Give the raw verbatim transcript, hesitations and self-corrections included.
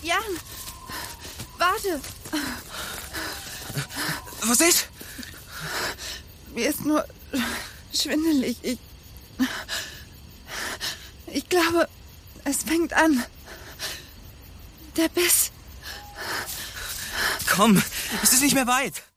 Jan, warte. Was ist? Mir ist nur schwindelig. Ich, ich glaube, es fängt an. Der Biss. Komm, es ist nicht mehr weit.